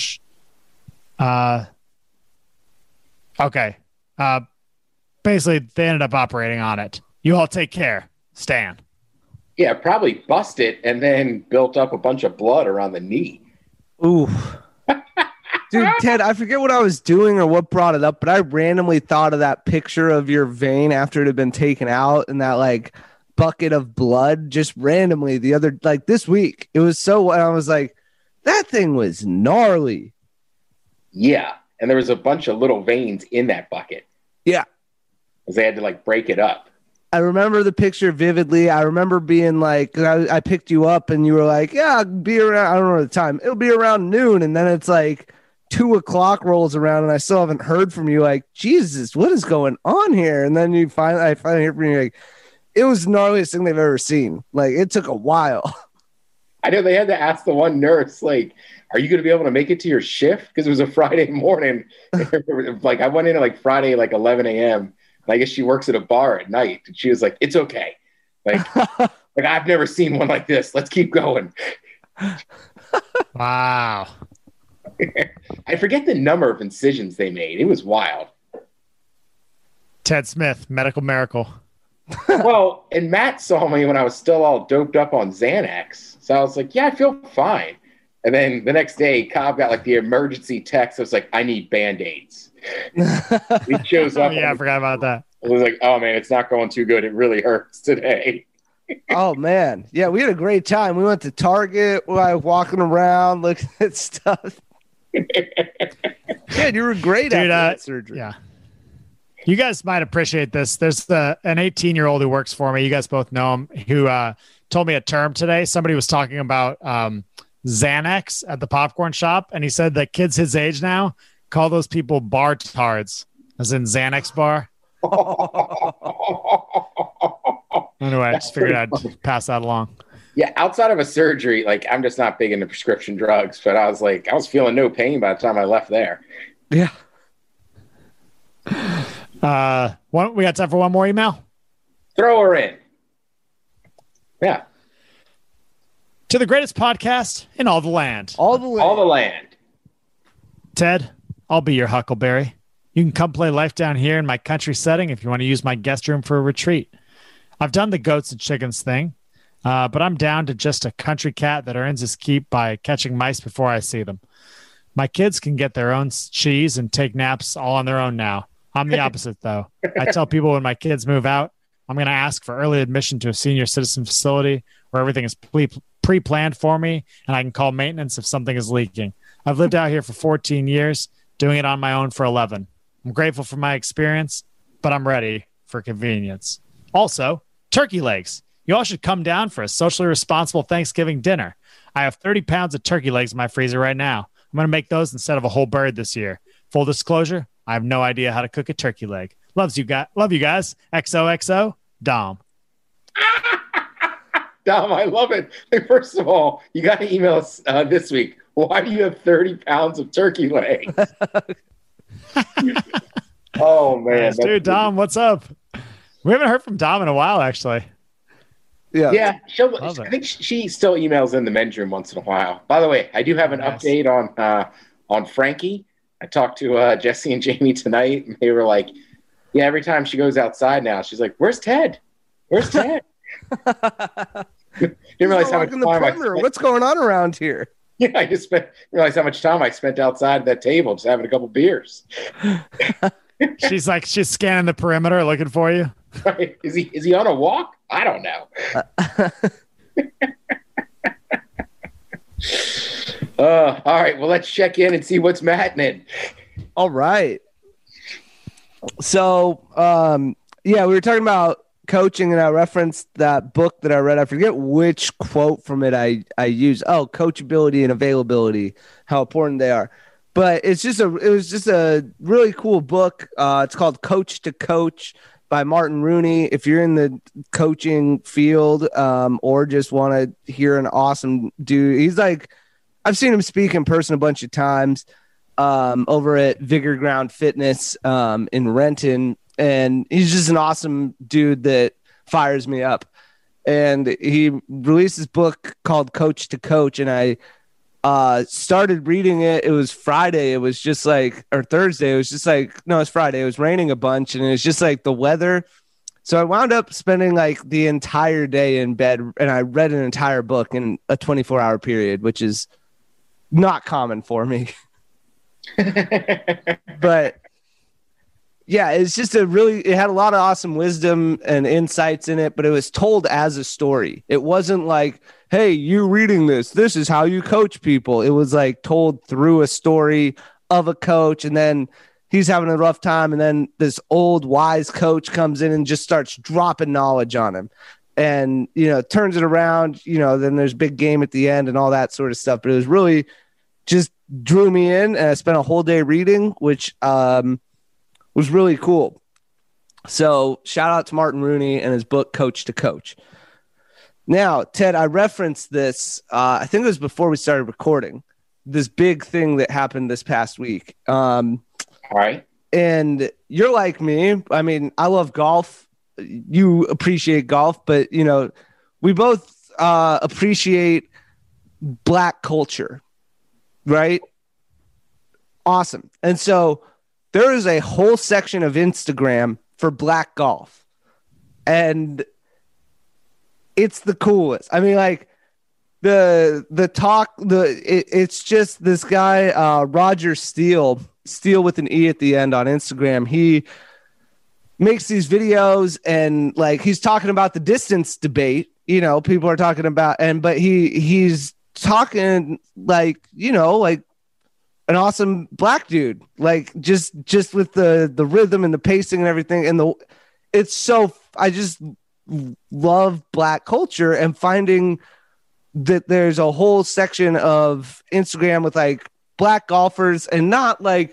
Okay. Basically, they ended up operating on it. You all take care. Stan. Yeah, probably bust it and then built up a bunch of blood around the knee. Ooh. Dude, Ted, I forget what I was doing or what brought it up, but I randomly thought of that picture of your vein after it had been taken out and that like bucket of blood just randomly this week. It was so, I was like, that thing was gnarly. Yeah. And there was a bunch of little veins in that bucket. Yeah. Because they had to like break it up. I remember the picture vividly. I remember being like, I picked you up and you were like, yeah, I'll be around. I don't know the time. It'll be around noon. And then it's like 2 o'clock rolls around and I still haven't heard from you. Like, Jesus, what is going on here? And then I finally hear from you. Like, it was the gnarliest thing they've ever seen. Like, it took a while. I know they had to ask the one nurse, like, are you going to be able to make it to your shift? Because it was a Friday morning. Like, I went in at like Friday, like 11 a.m. I guess she works at a bar at night. And she was like, it's okay. Like, I've never seen one like this. Let's keep going. Wow. I forget the number of incisions they made. It was wild. Ted Smith, medical miracle. Well, and Matt saw me when I was still all doped up on Xanax. So I was like, yeah, I feel fine. And then the next day, Cobb got like the emergency text. I was like, I need Band-Aids. He shows up. Yeah, I forgot about that. I was like, oh man, it's not going too good. It really hurts today. Oh man. Yeah, we had a great time. We went to Target, we were walking around, looking at stuff. Yeah, you were great after that surgery. Yeah. You guys might appreciate this. There's an 18-year-old who works for me. You guys both know him, who told me a term today. Somebody was talking about Xanax at the popcorn shop, and he said that kids his age now call those people bar-tards, as in Xanax bar. Anyway, I just figured I'd pass that along. Yeah, outside of a surgery, like I'm just not big into prescription drugs, but I was feeling no pain by the time I left there. Yeah. We got time for one more email? Throw her in. Yeah. To the greatest podcast in all the land. All the land. Ted, I'll be your Huckleberry. You can come play life down here in my country setting if you want to use my guest room for a retreat. I've done the goats and chickens thing, but I'm down to just a country cat that earns his keep by catching mice before I see them. My kids can get their own cheese and take naps all on their own now. I'm the opposite, though. I tell people when my kids move out, I'm going to ask for early admission to a senior citizen facility where everything is pre-planned for me, and I can call maintenance if something is leaking. I've lived out here for 14 years, doing it on my own for 11. I'm grateful for my experience, but I'm ready for convenience. Also, turkey legs. You all should come down for a socially responsible Thanksgiving dinner. I have 30 pounds of turkey legs in my freezer right now. I'm going to make those instead of a whole bird this year. Full disclosure, I have no idea how to cook a turkey leg. Love you guys. XOXO, Dom. Dom, I love it. Hey, first of all, you got to email us this week. Why do you have 30 pounds of turkey legs? Oh, man. Nice, dude, Dom, what's up? We haven't heard from Dom in a while, actually. Yeah. I think she still emails in the men's room once in a while. By the way, I do have an update on Frankie. I talked to Jesse and Jamie tonight, and they were like, yeah, every time she goes outside now, she's like, where's Ted? Where's Ted? Didn't realize how much time I spent. What's going on around here? Yeah, I just realized how much time I spent outside that table just having a couple beers. She's scanning the perimeter looking for you. Right. Is he on a walk? I don't know. All right. Well, let's check in and see what's maddening. All right. So, we were talking about coaching, and I referenced that book that I read. I forget which quote from it I used. Oh, coachability and availability, how important they are. But it was just a really cool book. It's called Coach to Coach by Martin Rooney. If you're in the coaching field or just want to hear an awesome dude, he's like, I've seen him speak in person a bunch of times over at Vigor Ground Fitness in Renton. And he's just an awesome dude that fires me up. And he released this book called Coach to Coach. And I started reading it. It was Friday. It was just like, or Thursday. It was just like, no, it's Friday. It was raining a bunch. And it was just like the weather. So I wound up spending like the entire day in bed. And I read an entire book in a 24-hour period, which is not common for me. But yeah, it's just it had a lot of awesome wisdom and insights in it, but it was told as a story. It wasn't like, hey, you reading this is how you coach people. It was like told through a story of a coach, and then he's having a rough time, and then this old wise coach comes in and just starts dropping knowledge on him and, turns it around, then there's big game at the end and all that sort of stuff. But it was really just drew me in, and I spent a whole day reading, which was really cool. So shout out to Martin Rooney and his book, Coach to Coach. Now, Ted, I referenced this, I think it was before we started recording, this big thing that happened this past week. All right. And you're like me. I mean, I love golf. You appreciate golf, but, we both appreciate Black culture, right? Awesome. And so there is a whole section of Instagram for Black golf. and it's the coolest. I mean, like the talk, it's just this guy, Roger Steele with an E at the end on Instagram. He makes these videos and like he's talking about the distance debate. You know, people are talking about, but he's talking like, you know, like an awesome black dude, like just with the rhythm and the pacing and everything. And it's so, I just love black culture and finding that there's a whole section of Instagram with like black golfers, and not like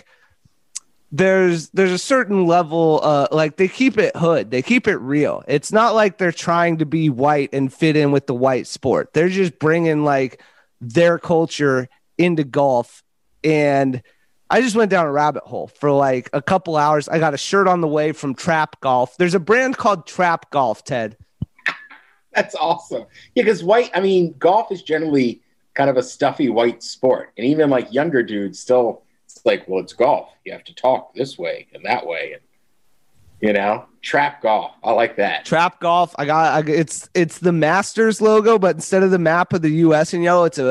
there's a certain level, like they keep it hood, they keep it real. It's not like they're trying to be white and fit in with the white sport. They're just bringing like their culture into golf. And I just went down a rabbit hole for like a couple hours. I got a shirt on the way from Trap Golf. There's a brand called Trap Golf, Ted. That's awesome. Yeah, because golf is generally kind of a stuffy white sport. And even like younger dudes still, it's like, well, it's golf. You have to talk this way and that way. And, you know, Trap Golf. I like that. Trap Golf. It's the Masters logo, but instead of the map of the US in yellow, it's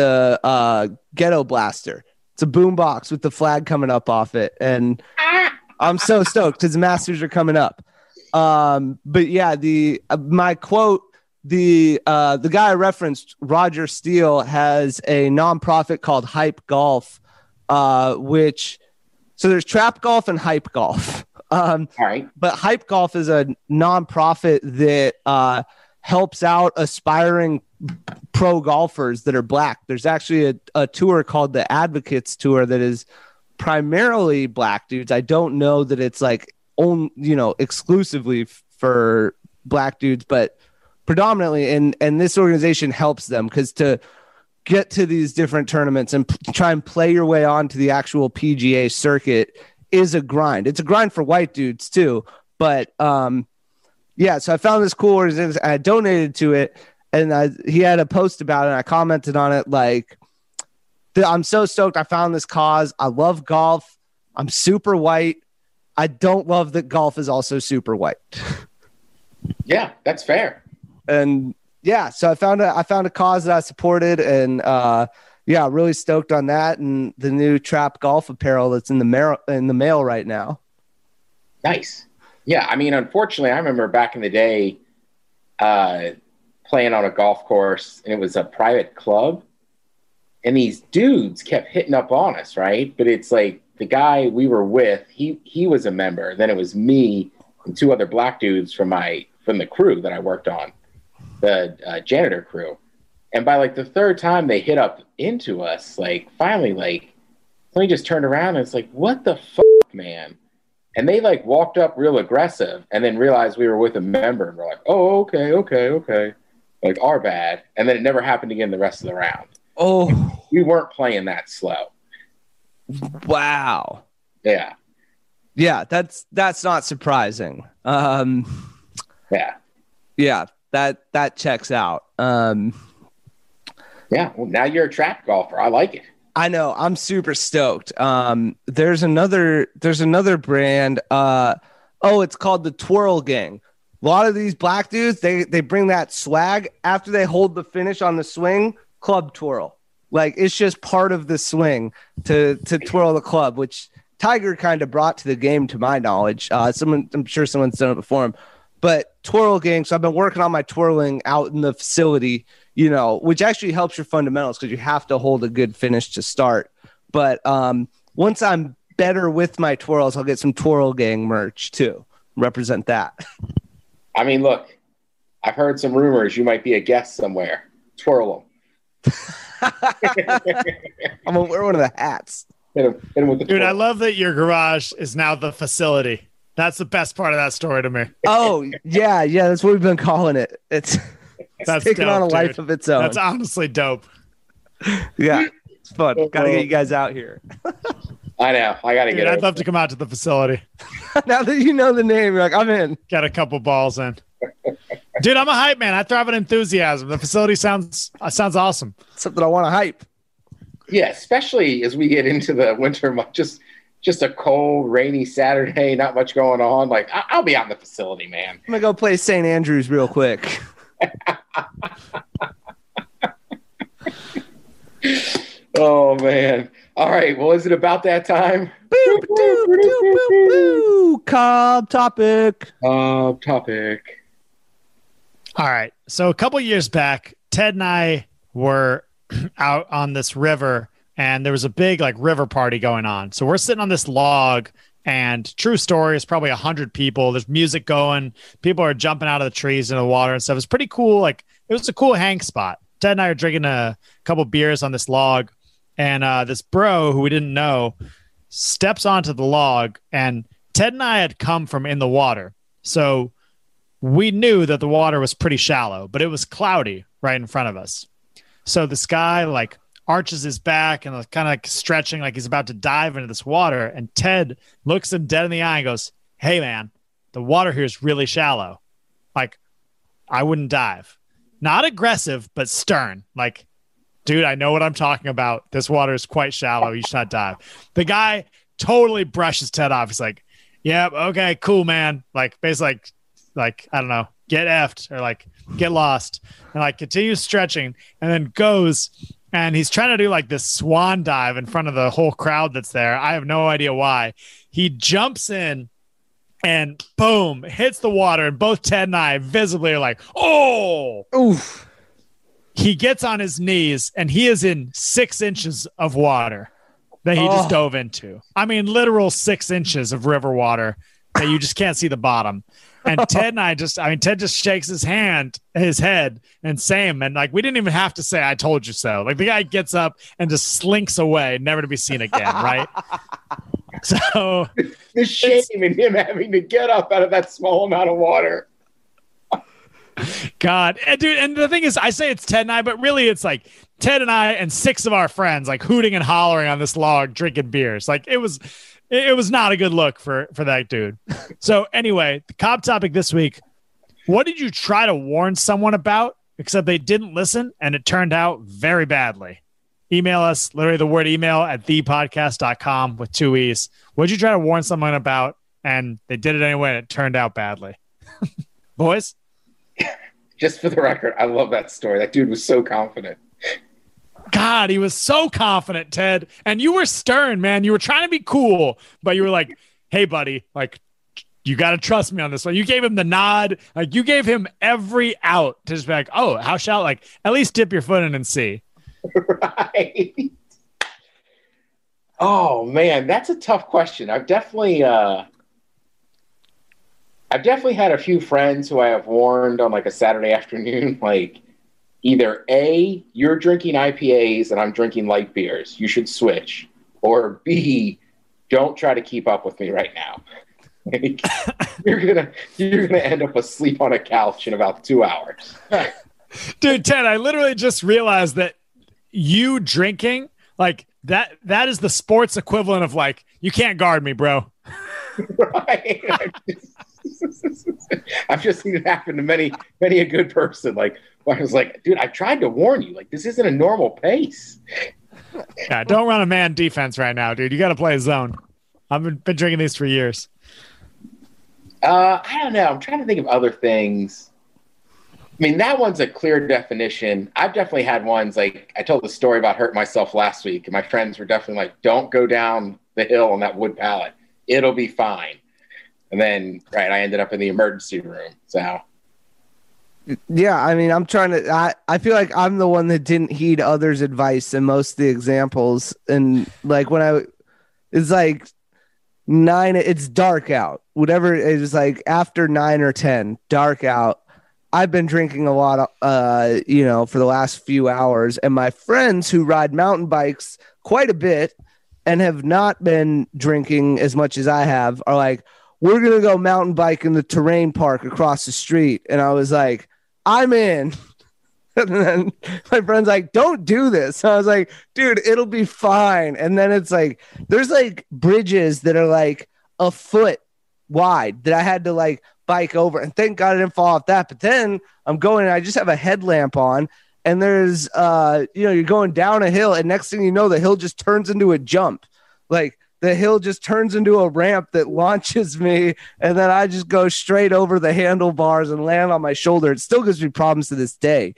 a ghetto blaster. It's a boombox with the flag coming up off it. And I'm so stoked because the Masters are coming up. But yeah, my quote, the guy I referenced, Roger Steele, has a nonprofit called Hype Golf, so there's Trap Golf and Hype Golf. All right. But Hype Golf is a nonprofit that helps out aspiring pro golfers that are black. There's actually a tour called the Advocates Tour that is primarily black dudes. I don't know that it's like exclusively for black dudes, but predominantly. And this organization helps them because to get to these different tournaments and try and play your way on to the actual PGA circuit is a grind. It's a grind for white dudes too. But yeah, so I found this cool organization. I donated to it, and he had a post about it. And I commented on it like, I'm so stoked I found this cause. I love golf. I'm super white. I don't love that golf is also super white. Yeah, that's fair. And yeah, so I found a cause that I supported, and yeah, really stoked on that, and the new Trap Golf apparel that's in the mail right now. Nice. Yeah, I mean, unfortunately, I remember back in the day playing on a golf course, and it was a private club, and these dudes kept hitting up on us, right? But it's like the guy we were with, he was a member. Then it was me and two other black dudes from the crew that I worked on, the janitor crew. And by like the third time they hit up into us, like finally, like somebody just turned around and it's like, what the fuck, man? And they like walked up real aggressive and then realized we were with a member, and we're like, oh, okay. Like, our bad. And then it never happened again the rest of the round. Oh, we weren't playing that slow. Wow. Yeah. Yeah, that's not surprising. Yeah. Yeah, that checks out. Yeah, well, now you're a trap golfer. I like it. I know. I'm super stoked. There's another brand. It's called the Twirl Gang. A lot of these black dudes, they bring that swag after they hold the finish on the swing, club twirl. Like, it's just part of the swing to twirl the club, which Tiger kind of brought to the game, to my knowledge. I'm sure someone's done it before him. But Twirl Gang, so I've been working on my twirling out in the facility, which actually helps your fundamentals because you have to hold a good finish to start. But once I'm better with my twirls, I'll get some Twirl Gang merch too. Represent that. I mean, look, I've heard some rumors you might be a guest somewhere. Twirl them. I'm going to wear one of the hats. Hit him with the Dude, twirl. I love that your garage is now the facility. That's the best part of that story to me. Oh, yeah. That's what we've been calling it. It's taking on a life of its own. That's honestly dope. Yeah, it's fun. Got to get you guys out here. I know. I got to get it. I'd love to come out to the facility. Now that you know the name, you're like, I'm in. Got a couple balls in. Dude, I'm a hype man. I thrive on enthusiasm. The facility sounds Something I want to hype. Yeah, especially as we get into the winter month. Just just a cold, rainy Saturday, not much going on. Like, I'll be out in the facility, man. I'm gonna go play St. Andrews real quick. Oh man! All right. Well, is it about that time? Cobb topic. Topic. All right. So a couple years back, Ted and I were out on this river, and there was a big like river party going on. So we're sitting on this log, and true story, it's probably 100 people. There's music going. People are jumping out of the trees into the water and stuff. It's pretty cool. Like, it was a cool hang spot. Ted and I are drinking a couple beers on this log, and this bro who we didn't know steps onto the log, and Ted and I had come from in the water. So we knew that the water was pretty shallow, but it was cloudy right in front of us. So this guy like arches his back and kind of like stretching like he's about to dive into this water. And Ted looks him dead in the eye and goes, "Hey man, the water here is really shallow. Like, I wouldn't dive." Not aggressive, but stern. Like, "Dude, I know what I'm talking about. This water is quite shallow. You should not dive." The guy totally brushes Ted off. He's like, "Yeah, okay, cool, man." Like, basically like, I don't know, get effed or like get lost, and like continues stretching, and then goes, and he's trying to do like this swan dive in front of the whole crowd that's there. I have no idea why. He jumps in and boom, hits the water, and both Ted and I visibly are like, "Oh!" Oof. He gets on his knees, and he is in 6 inches of water that he just dove into. I mean, literal 6 inches of river water that you just can't see the bottom. And Ted and I Ted just shakes his head, and same. And like, we didn't even have to say, "I told you so." Like, the guy gets up and just slinks away, never to be seen again. Right. So the shame in him having to get up out of that small amount of water. God, and dude. And the thing is, I say it's Ted and I, but really it's like Ted and I and 6 of our friends, like hooting and hollering on this log, drinking beers. Like, it was not a good look for that dude. So anyway, the Cobb topic this week: what did you try to warn someone about, except they didn't listen and it turned out very badly? Email us, literally the word email, at thepodcast.com with 2 E's. What did you try to warn someone about and they did it anyway and it turned out badly? Boys? Just for the record, I love that story. That dude was so confident. God, he was so confident, Ted. And you were stern, man. You were trying to be cool, but you were like, "Hey, buddy, like, you got to trust me on this one." You gave him the nod. Like, you gave him every out to just be like, "Oh, how shall," like, at least dip your foot in and see. Right. Oh, man, that's a tough question. I've definitely had a few friends who I have warned on like a Saturday afternoon, like, either A, you're drinking IPAs and I'm drinking light beers, you should switch, or B, don't try to keep up with me right now. Like, you're gonna end up asleep on a couch in about 2 hours. Dude, Ted, I literally just realized that you drinking, like, that is the sports equivalent of like, "You can't guard me, bro." Right. I've just seen it happen to many a good person. Like, I was like, "Dude, I tried to warn you. Like, this isn't a normal pace." Yeah, don't run a man defense right now, dude. You got to play a zone. I've been drinking these for years. I don't know. I'm trying to think of other things. I mean, that one's a clear definition. I've definitely had ones, like, I told the story about hurting myself last week, and my friends were definitely like, "Don't go down the hill on that wood pallet. It'll be fine." And then, right, I ended up in the emergency room. So, yeah, I mean, I feel like I'm the one that didn't heed others' advice in most of the examples. And like, it's like 9, it's dark out. Whatever it is, like after 9 or 10, dark out. I've been drinking a lot, for the last few hours. And my friends who ride mountain bikes quite a bit and have not been drinking as much as I have are like, "We're going to go mountain bike in the terrain park across the street." And I was like, "I'm in." And then my friend's like, "Don't do this." And I was like, "Dude, it'll be fine." And then it's like, there's like bridges that are like a foot wide that I had to like bike over. And thank God I didn't fall off that. But then I'm going and I just have a headlamp on. And there's, you're going down a hill. And next thing you know, the hill just turns into a jump. Like, the hill just turns into a ramp that launches me, and then I just go straight over the handlebars and land on my shoulder. It still gives me problems to this day.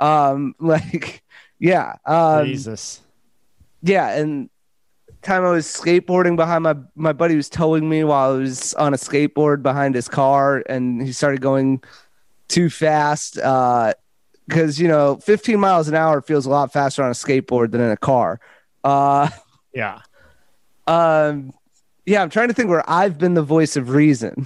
Jesus. Yeah, and time I was skateboarding behind my buddy was towing me while I was on a skateboard behind his car, and he started going too fast because 15 miles an hour feels a lot faster on a skateboard than in a car. Yeah. I'm trying to think where I've been the voice of reason.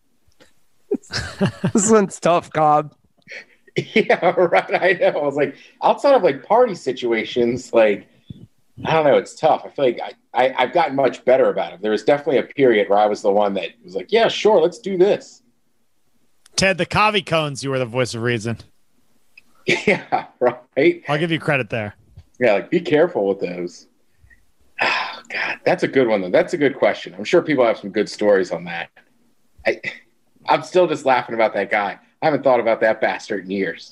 This one's tough, Cobb. Yeah, right. I know. I was like, outside of like party situations, like, I don't know, it's tough. I feel like I've gotten much better about it. There was definitely a period where I was the one that was like, yeah, sure, let's do this. Ted, the Kavi cones, you were the voice of reason. Yeah, right. I'll give you credit there. Yeah, like be careful with those. Oh, God, that's a good one, though. That's a good question. I'm sure people have some good stories on that. I'm still just laughing about that guy. I haven't thought about that bastard in years.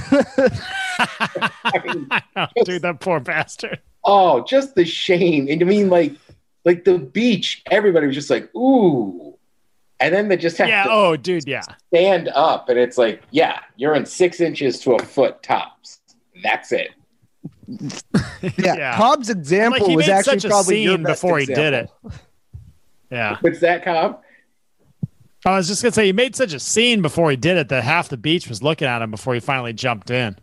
Dude, that poor bastard. Oh, just the shame. And I mean, like the beach, everybody was just like, ooh. And then they just have to stand up. And it's like, yeah, you're in 6 inches to a foot tops. That's it. Yeah. Cobb's example was actually probably your best before example. He did it. Yeah. What's that, Cobb? I was just going to say, he made such a scene before he did it that half the beach was looking at him before he finally jumped in.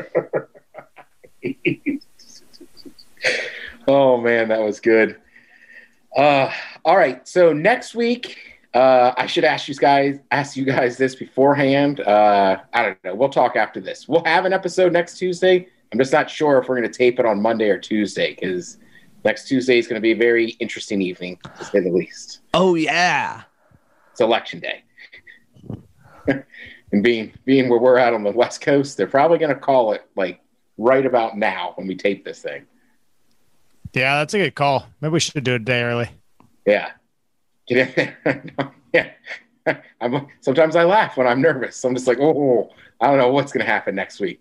Oh, man, that was good. All right, so next week, I should ask you guys this beforehand. I don't know. We'll talk after this. We'll have an episode next Tuesday. I'm just not sure if we're going to tape it on Monday or Tuesday because next Tuesday is going to be a very interesting evening, to say the least. Oh, yeah. It's Election Day. And being where we're at on the West Coast, they're probably going to call it like right about now when we tape this thing. Yeah, that's a good call. Maybe we should do it a day early. Yeah. Get in there. Yeah. Sometimes I laugh when I'm nervous. I'm just like, oh, I don't know what's going to happen next week.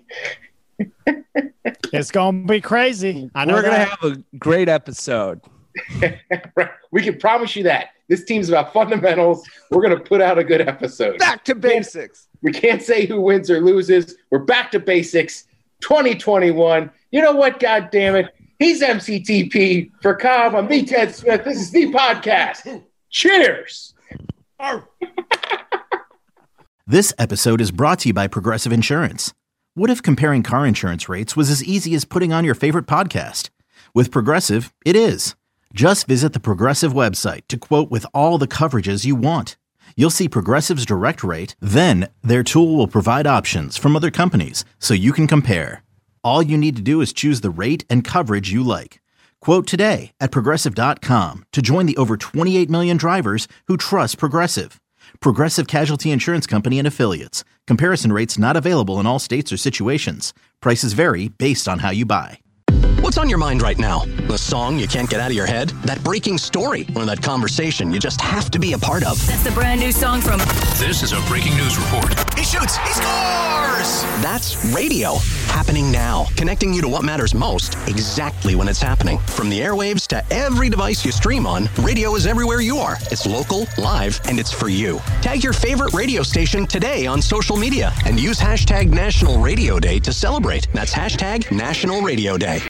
It's going to be crazy. I know we're going to have a great episode. We can promise you that. This team's about fundamentals. We're going to put out a good episode. Back to basics. We can't say who wins or loses. We're back to basics. 2021. You know what? God damn it. He's MCTP. For Cobb, I'm the Ted Smith. This is the podcast. Cheers. This episode is brought to you by Progressive Insurance. What if comparing car insurance rates was as easy as putting on your favorite podcast? With Progressive, it is. Just visit the Progressive website to quote with all the coverages you want. You'll see Progressive's direct rate, then their tool will provide options from other companies so you can compare. All you need to do is choose the rate and coverage you like. Quote today at Progressive.com to join the over 28 million drivers who trust Progressive. Progressive Casualty Insurance Company and Affiliates. Comparison rates not available in all states or situations. Prices vary based on how you buy. What's on your mind right now? The song you can't get out of your head? That breaking story? Or that conversation you just have to be a part of? That's the brand new song from... This is a breaking news report. He shoots! He scores! That's radio. Happening now. Connecting you to what matters most, exactly when it's happening. From the airwaves to every device you stream on, radio is everywhere you are. It's local, live, and it's for you. Tag your favorite radio station today on social media and use hashtag National Radio Day to celebrate. That's hashtag National Radio Day.